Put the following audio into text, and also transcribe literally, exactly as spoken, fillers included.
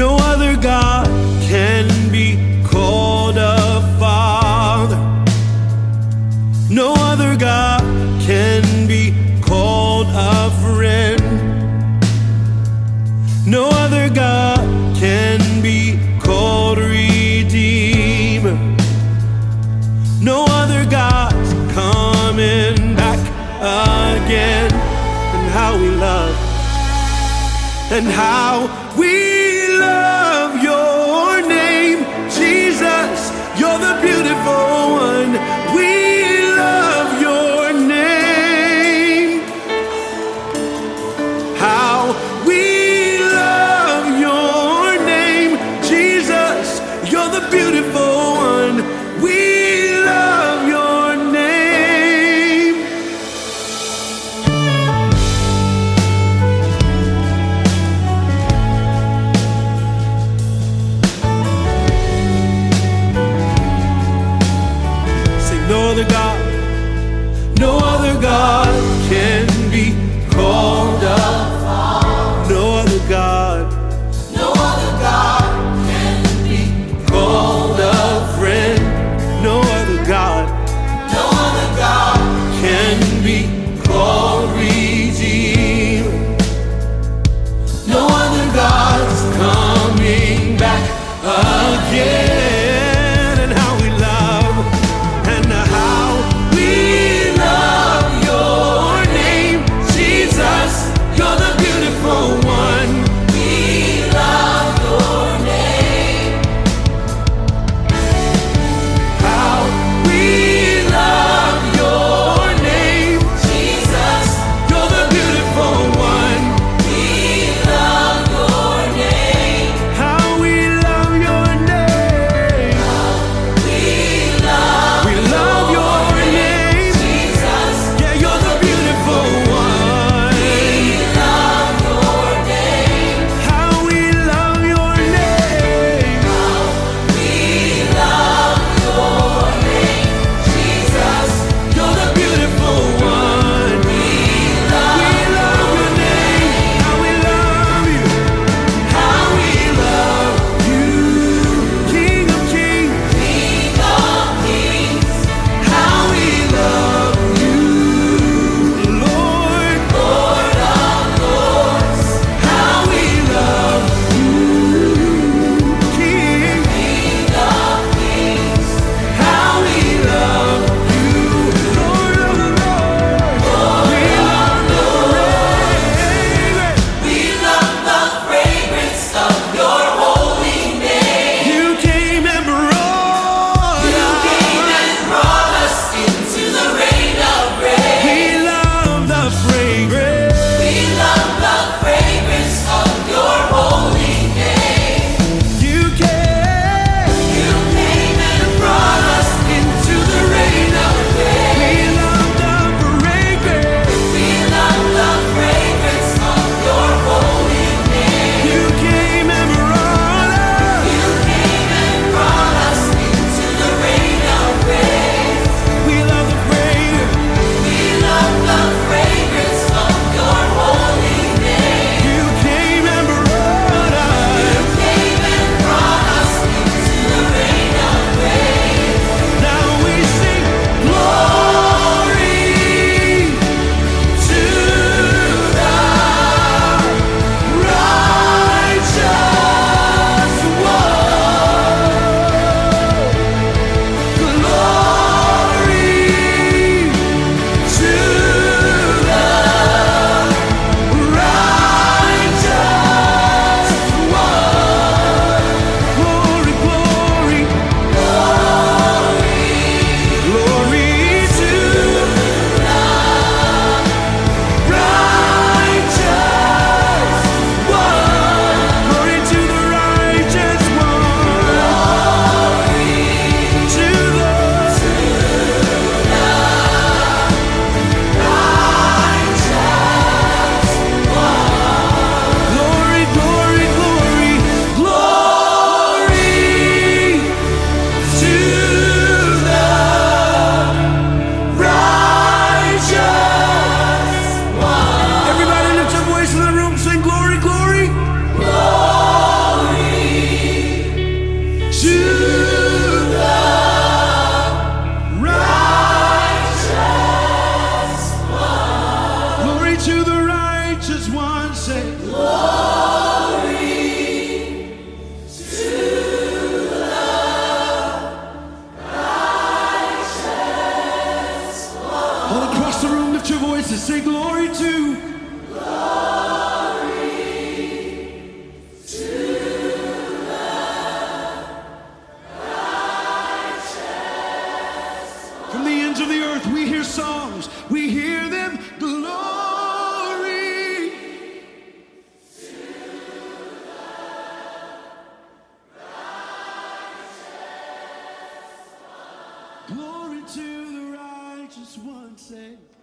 No other God can be called a father. No other God can be called a friend. No other God can be called redeemer. No other God's coming back again. And how we love, and how we love your name, Jesus. You're the beautiful one. We love your name. How we love your name, Jesus. You're the beautiful one. We love your name. Say no other God, no other God can be called up. No other God, No other God can be called up. voices say glory to. From the ends of the earth we hear songs, we hear them, glory. Glory to the righteous one, say.